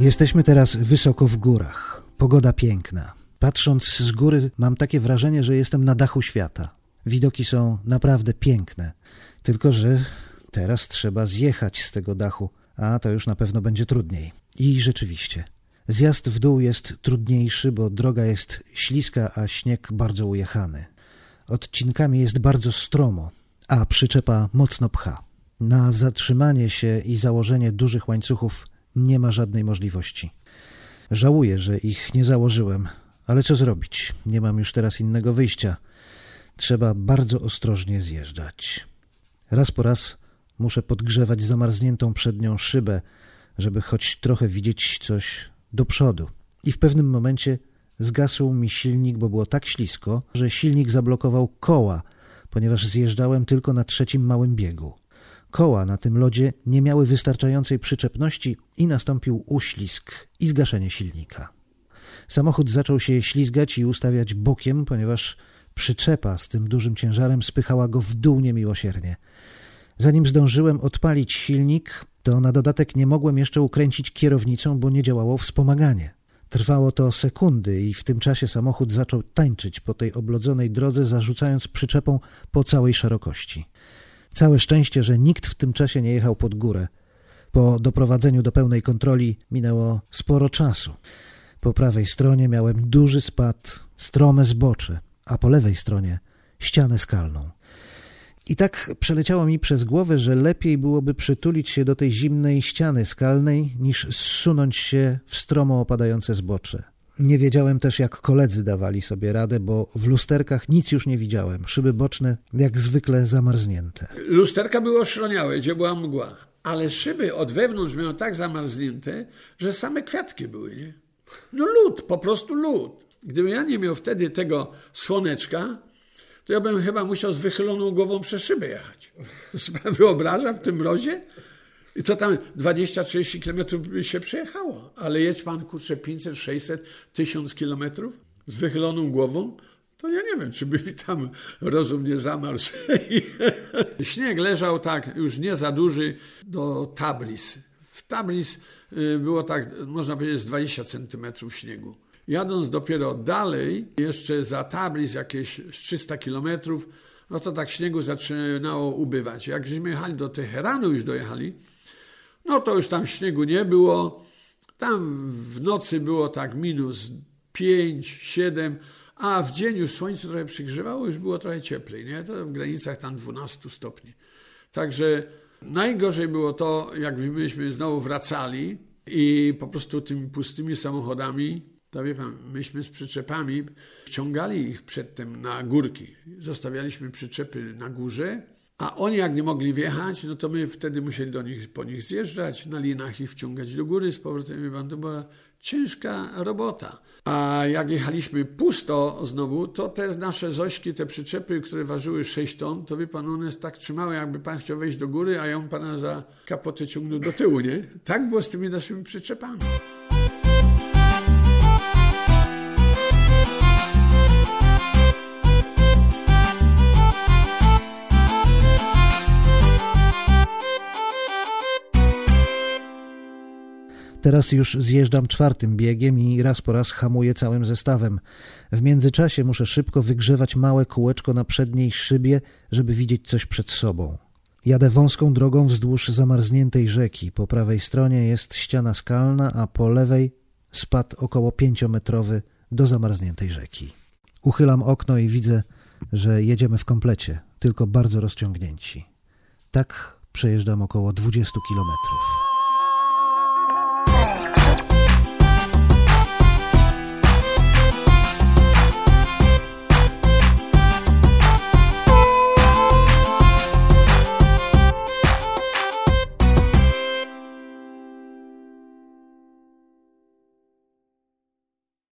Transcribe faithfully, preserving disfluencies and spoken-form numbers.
Jesteśmy teraz wysoko w górach. Pogoda piękna. Patrząc z góry mam takie wrażenie, że jestem na dachu świata. Widoki są naprawdę piękne. Tylko że teraz trzeba zjechać z tego dachu, a to już na pewno będzie trudniej. I rzeczywiście, zjazd w dół jest trudniejszy, bo droga jest śliska, a śnieg bardzo ujechany. Odcinkami jest bardzo stromo, a przyczepa mocno pcha. Na zatrzymanie się i założenie dużych łańcuchów nie ma żadnej możliwości. Żałuję, że ich nie założyłem, ale co zrobić? Nie mam już teraz innego wyjścia. Trzeba bardzo ostrożnie zjeżdżać. Raz po raz muszę podgrzewać zamarzniętą przednią szybę, żeby choć trochę widzieć coś do przodu. I w pewnym momencie zgasł mi silnik, bo było tak ślisko, że silnik zablokował koła, ponieważ zjeżdżałem tylko na trzecim małym biegu. Koła na tym lodzie nie miały wystarczającej przyczepności i nastąpił uślizg i zgaszenie silnika. Samochód zaczął się ślizgać i ustawiać bokiem, ponieważ przyczepa z tym dużym ciężarem spychała go w dół niemiłosiernie. Zanim zdążyłem odpalić silnik, to na dodatek nie mogłem jeszcze ukręcić kierownicą, bo nie działało wspomaganie. Trwało to sekundy i w tym czasie samochód zaczął tańczyć po tej oblodzonej drodze, zarzucając przyczepą po całej szerokości. Całe szczęście, że nikt w tym czasie nie jechał pod górę. Po doprowadzeniu do pełnej kontroli minęło sporo czasu. Po prawej stronie miałem duży spad, strome zbocze, a po lewej stronie ścianę skalną. I tak przeleciało mi przez głowę, że lepiej byłoby przytulić się do tej zimnej ściany skalnej, niż zsunąć się w stromo opadające zbocze. Nie wiedziałem też, jak koledzy dawali sobie radę, bo w lusterkach nic już nie widziałem. Szyby boczne jak zwykle zamarznięte. Lusterka były oszroniałe, gdzie była mgła, ale szyby od wewnątrz miały tak zamarznięte, że same kwiatki były, nie? No lód, po prostu lód. Gdybym ja nie miał wtedy tego słoneczka, to ja bym chyba musiał z wychyloną głową przez szybę jechać. To sobie wyobraża w tym mrozie? I to tam dwadzieścia trzydzieści kilometrów by się przejechało. Ale jedź pan, kurczę, pięćset, sześćset, tysiąc kilometrów z wychyloną głową, to ja nie wiem, czy by mi tam rozum nie zamarzł. Śnieg leżał tak, już nie za duży, do Tabriz. W Tabriz było tak, można powiedzieć, z dwadzieścia centymetrów śniegu. Jadąc dopiero dalej, jeszcze za Tabriz jakieś trzysta kilometrów, no to tak śniegu zaczynało ubywać. Jak żeśmy jechali do Teheranu, już dojechali, no to już tam śniegu nie było. Tam w nocy było tak minus pięć, siedem, a w dzień już słońce trochę przygrzewało, już było trochę cieplej, nie? To w granicach tam dwanaście stopni. Także najgorzej było to, jak myśmy znowu wracali i po prostu tymi pustymi samochodami, to wie pan, myśmy z przyczepami wciągali ich przedtem na górki. Zostawialiśmy przyczepy na górze, a oni jak nie mogli wjechać, no to my wtedy musieli do nich, po nich zjeżdżać, na linach ich wciągać do góry z powrotem. Wie pan, to była ciężka robota. A jak jechaliśmy pusto znowu, to te nasze Zośki, te przyczepy, które ważyły sześć ton, to wie pan, one tak trzymały, jakby pan chciał wejść do góry, a ja bym pana za kapotę ciągnął do tyłu, nie? Tak było z tymi naszymi przyczepami. Teraz już zjeżdżam czwartym biegiem i raz po raz hamuję całym zestawem. W międzyczasie muszę szybko wygrzewać małe kółeczko na przedniej szybie, żeby widzieć coś przed sobą. Jadę wąską drogą wzdłuż zamarzniętej rzeki. Po prawej stronie jest ściana skalna, a po lewej spad około pięciometrowy do zamarzniętej rzeki. Uchylam okno i widzę, że jedziemy w komplecie, tylko bardzo rozciągnięci. Tak przejeżdżam około dwudziestu kilometrów.